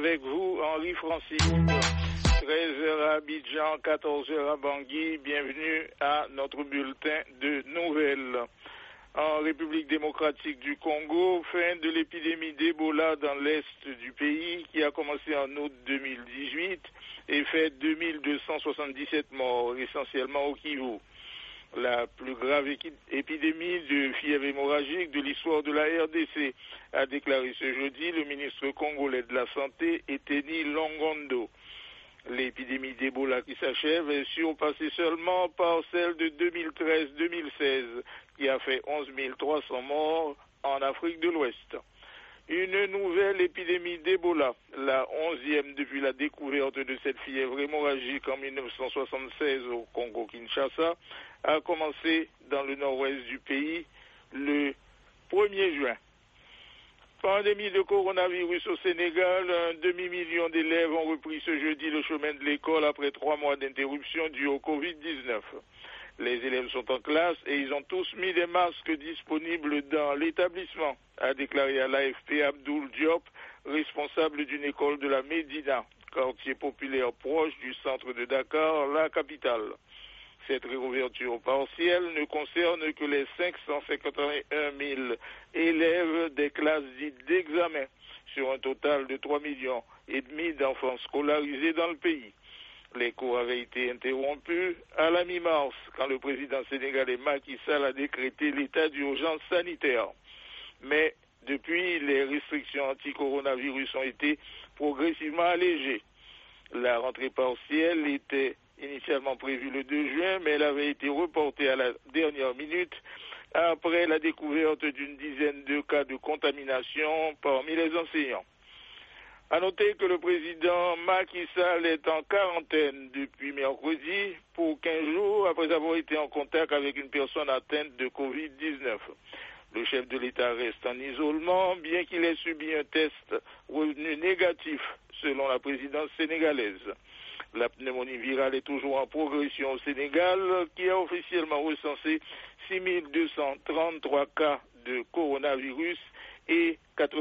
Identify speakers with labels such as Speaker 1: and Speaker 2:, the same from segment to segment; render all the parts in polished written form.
Speaker 1: avec vous, Henri Francis. 13h à Abidjan, 14h à Bangui. Bienvenue à notre bulletin de nouvelles. En République démocratique du Congo, fin de l'épidémie d'Ebola dans l'est du pays qui a commencé en août 2018 et fait 2277 morts, essentiellement au Kivu. La plus grave épidémie de fièvre hémorragique de l'histoire de la RDC, a déclaré ce jeudi le ministre congolais de la Santé, Eteni Longondo. L'épidémie d'Ebola qui s'achève est surpassée seulement par celle de 2013-2016, qui a fait 11 300 morts en Afrique de l'Ouest. Une nouvelle épidémie d'Ebola, la 11e depuis la découverte de cette fièvre hémorragique en 1976 au Congo-Kinshasa, a commencé dans le nord-ouest du pays le 1er juin. Pandémie de coronavirus au Sénégal, un demi-million d'élèves ont repris ce jeudi le chemin de l'école après 3 mois d'interruption due au Covid-19. Les élèves sont en classe et ils ont tous mis des masques disponibles dans l'établissement, a déclaré à l'AFP Abdoul Diop, responsable d'une école de la Médina, quartier populaire proche du centre de Dakar, la capitale. Cette réouverture partielle ne concerne que les 551 000 élèves des classes dites d'examen, sur un total de 3,5 millions d'enfants scolarisés dans le pays. Les cours avaient été interrompus à la mi-mars, quand le président sénégalais Macky Sall a décrété l'état d'urgence sanitaire. Mais depuis, les restrictions anti-coronavirus ont été progressivement allégées. La rentrée partielle était initialement prévue le 2 juin, mais elle avait été reportée à la dernière minute après la découverte d'une dizaine de cas de contamination parmi les enseignants. À noter que le président Macky Sall est en quarantaine depuis mercredi pour 15 jours après avoir été en contact avec une personne atteinte de Covid-19. Le chef de l'État reste en isolement, bien qu'il ait subi un test revenu négatif selon la présidence sénégalaise. La pneumonie virale est toujours en progression au Sénégal, qui a officiellement recensé 6 233 cas de coronavirus et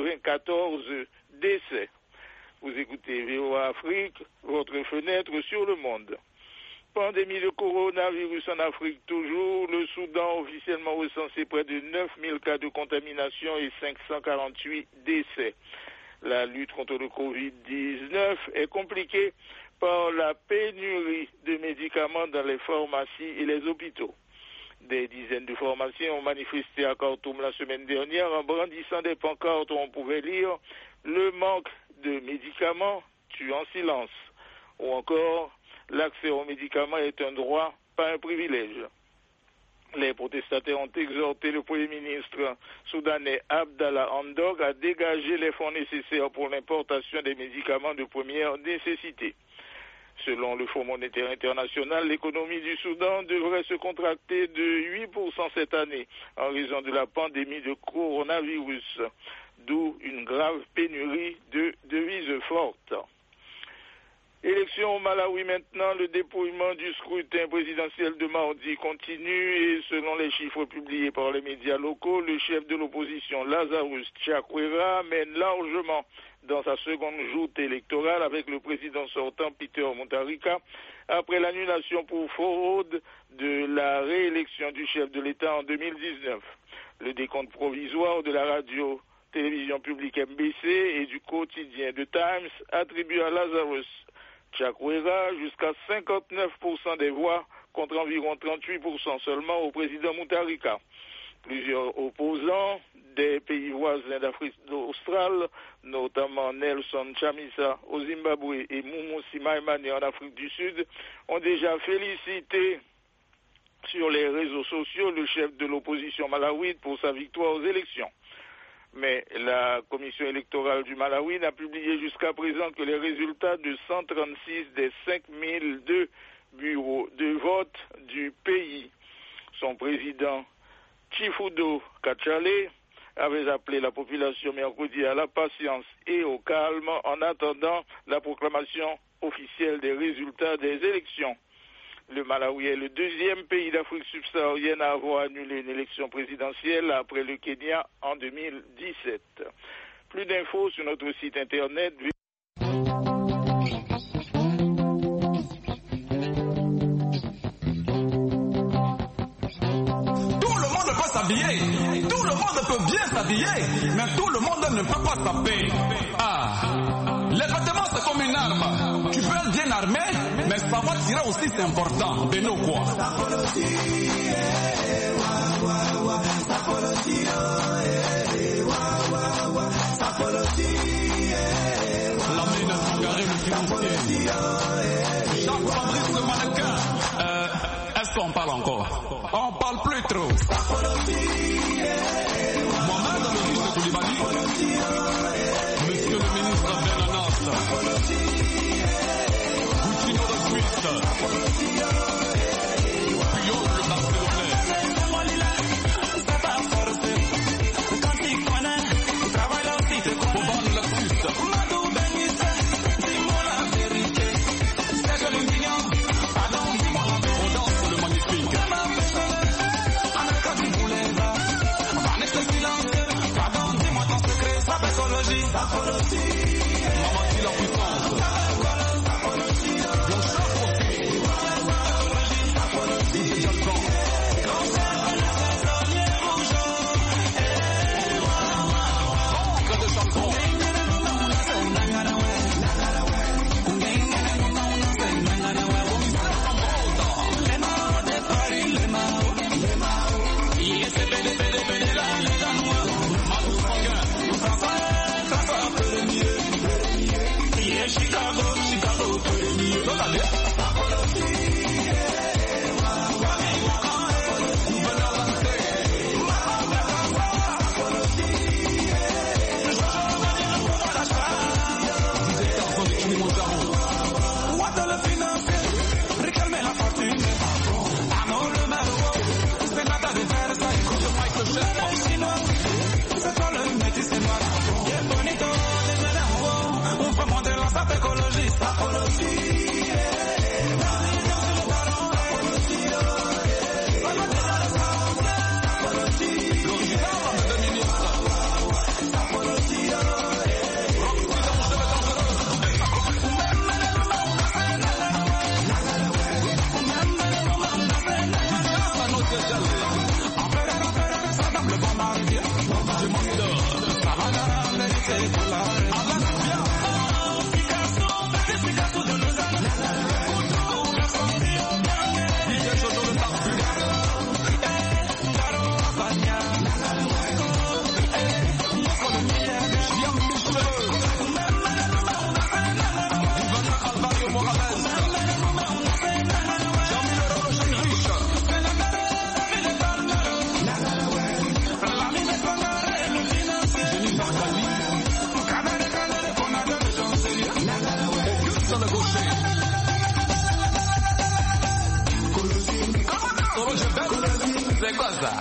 Speaker 1: 94 décès. Vous écoutez VOA Afrique, votre fenêtre sur le monde. Pandémie de coronavirus en Afrique toujours. Le Soudan a officiellement recensé près de 9000 cas de contamination et 548 décès. La lutte contre le Covid-19 est compliquée par la pénurie de médicaments dans les pharmacies et les hôpitaux. Des dizaines de pharmaciens ont manifesté à Khartoum la semaine dernière en brandissant des pancartes où on pouvait lire « Le manque de médicaments tue en silence » ou encore « L'accès aux médicaments est un droit, pas un privilège ». Les protestataires ont exhorté le Premier ministre soudanais Abdallah Hamdok à dégager les fonds nécessaires pour l'importation des médicaments de première nécessité. Selon le Fonds monétaire international, l'économie du Soudan devrait se contracter de 8% cette année en raison de la pandémie de coronavirus, d'où une grave pénurie de devises fortes. Élection au Malawi maintenant, le dépouillement du scrutin présidentiel de mardi continue et selon les chiffres publiés par les médias locaux, le chef de l'opposition Lazarus Chakwera mène largement dans sa seconde joute électorale avec le président sortant Peter Mutharika après l'annulation pour fraude de la réélection du chef de l'État en 2019. Le décompte provisoire de la radio-télévision publique MBC et du quotidien The Times attribue à Lazarus Chakwera jusqu'à 59% des voix contre environ 38% seulement au président Mutharika. Plusieurs opposants des pays voisins d'Afrique australe, notamment Nelson Chamisa au Zimbabwe et Mumusi Maimane en Afrique du Sud, ont déjà félicité sur les réseaux sociaux le chef de l'opposition malawite pour sa victoire aux élections. Mais la commission électorale du Malawi n'a publié jusqu'à présent que les résultats de 136 des 5002 bureaux de vote du pays. Son président Chifudo Kachale avait appelé la population mercredi à la patience et au calme en attendant la proclamation officielle des résultats des élections. Le Malawi est le deuxième pays d'Afrique subsaharienne à avoir annulé une élection présidentielle après le Kenya en 2017. Plus d'infos sur notre site internet.
Speaker 2: peut s'habiller. Tout le monde peut bien s'habiller, mais tout le monde ne peut pas s'habiller. Les vêtements c'est comme une arme. Tu peux être bien armé, mais savoir tirer aussi c'est important. De nous quoi. La mine Sangaré, le financier. Jacques-Fabrice le mannequin. Est-ce qu'on parle encore? On parle plus trop. Mohamed le riche de Koulibaly. Monsieur le ministre Benanas. Coutinho de Suisse. Puyol le Barcelonais. Boban le Suisse. Audace le magnifique. Mamati la puissance. Blanchard aussi. DJ Jalcan. Encre de Jalcan. C'est quoi ça?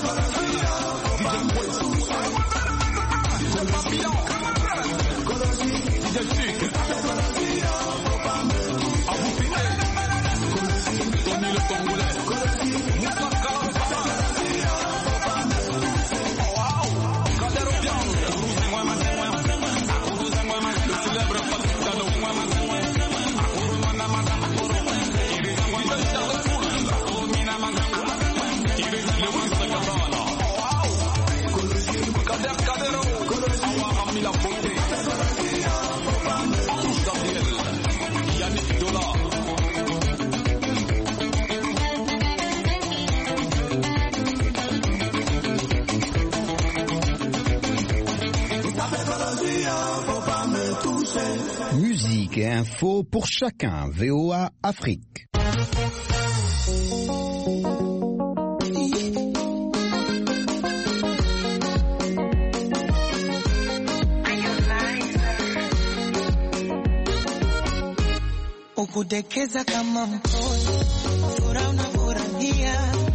Speaker 3: Musique et info pour chacun. VOA Afrique.
Speaker 4: Ukudekeza kama mtoto, furaha unafurahia